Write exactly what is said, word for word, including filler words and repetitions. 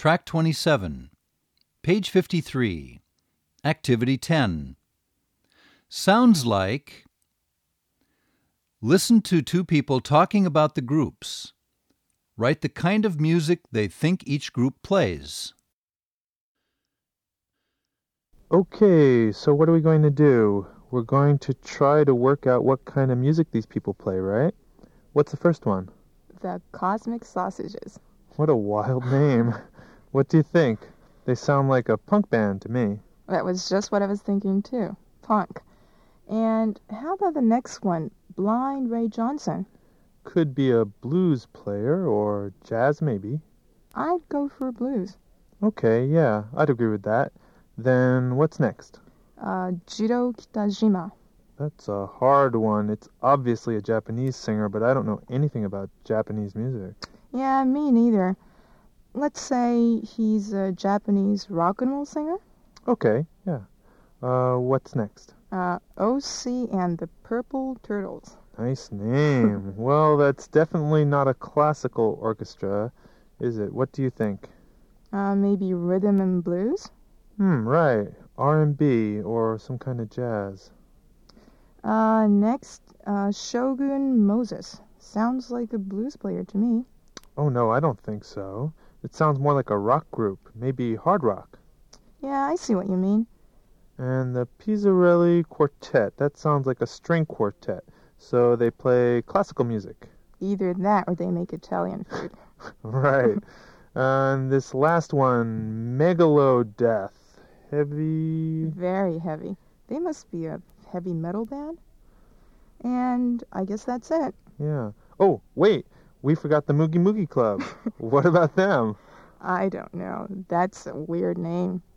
Track twenty-seven, page fifty-three, Activity ten. Sounds like... Listen to two people talking about the groups. Write the kind of music they think each group plays. Okay, so what are we going to do? We're going to try to work out what kind of music these people play, right? What's the first one? The Cosmic Sausages. What a wild name. What do you think? They sound like a punk band to me. That was just what I was thinking too. Punk. And how about the next one? Blind Ray Johnson. Could be a blues player or jazz maybe. I'd go for blues. Okay, yeah, I'd agree with that. Then what's next? Uh, Jiro Kitajima. That's a hard one. It's obviously a Japanese singer, but I don't know anything about Japanese music. Yeah, me neither. Let's say he's a Japanese rock and roll singer. Okay, yeah. Uh, what's next? Uh, O C and the Purple Turtles. Nice name. Well, that's definitely not a classical orchestra, is it? What do you think? Uh, maybe rhythm and blues? Hmm, right. R and B or some kind of jazz. Uh, next, uh, Shogun Moses. Sounds like a blues player to me. Oh, no, I don't think so. It sounds more like a rock group, maybe hard rock. Yeah, I see what you mean. And the Pizzarelli Quartet, that sounds like a string quartet. So they play classical music. Either that or they make Italian food. Right. And this last one, Megalodeath. Heavy... Very heavy. They must be a heavy metal band. And I guess that's it. Yeah. Oh, wait. We forgot the Moogie Moogie Club. What about them? I don't know. That's a weird name.